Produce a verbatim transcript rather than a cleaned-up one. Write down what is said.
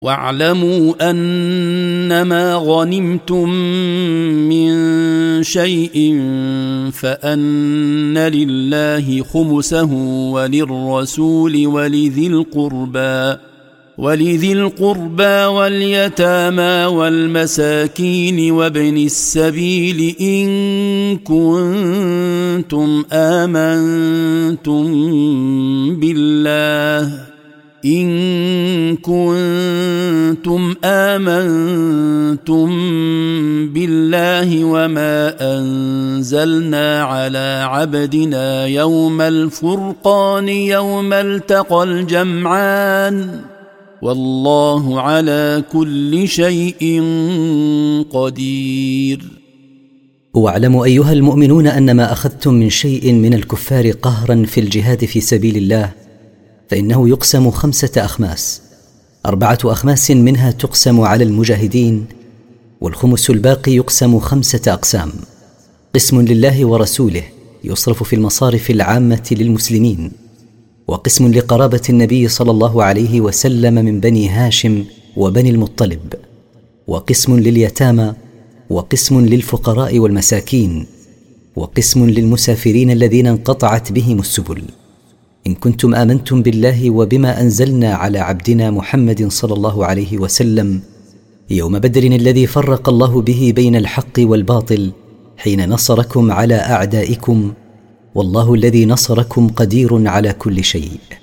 واعلموا أنما غنمتم من شيء فأن لله خمسه وللرسول ولذي القربى ولذي القربى واليتامى والمساكين وابن السبيل إن كنتم آمنتم بالله إن كنتم آمنتم بالله وما أنزلنا على عبدنا يوم الفرقان يوم التقى الجمعان والله على كل شيء قدير. واعلموا أيها المؤمنون أن ما أخذتم من شيء من الكفار قهرا في الجهاد في سبيل الله فإنه يقسم خمسة أخماس، أربعة أخماس منها تقسم على المجاهدين، والخمس الباقي يقسم خمسة أقسام، قسم لله ورسوله يصرف في المصارف العامة للمسلمين، وقسم لقرابة النبي صلى الله عليه وسلم من بني هاشم وبني المطلب، وقسم لليتامى، وقسم للفقراء والمساكين، وقسم للمسافرين الذين انقطعت بهم السبل. إن كنتم آمنتم بالله وبما أنزلنا على عبدنا محمد صلى الله عليه وسلم يوم بدر الذي فرق الله به بين الحق والباطل حين نصركم على أعدائكم، والله الذي نصركم قدير على كل شيء.